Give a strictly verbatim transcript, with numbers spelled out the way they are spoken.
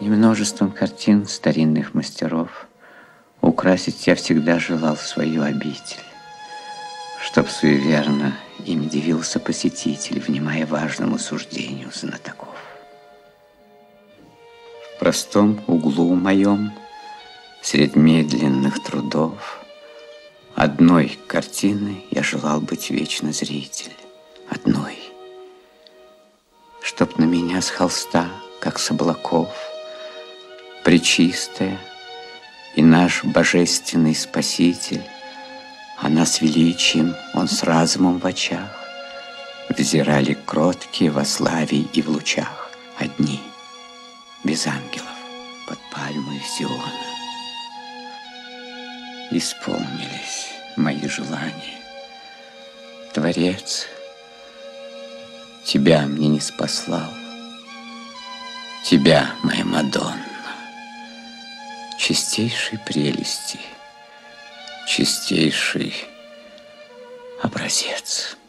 и множеством картин старинных мастеров украсить я всегда желал свою обитель, чтоб суеверно им дивился посетитель, внимая важному суждению знатоков. В простом углу моем, средь медленных трудов, одной картины я желал быть вечно зритель, одной, чтоб на меня с холста, как с облаков, Пречистая и наш божественный Спаситель, она с величием, он с разумом в очах, взирали кроткие во славе и в лучах, одни, без ангелов, под пальмой Сиона. Исполнились мои желания. Творец тебя мне не спаслал, тебя, моя Мадонна, чистейшей прелести, чистейший образец.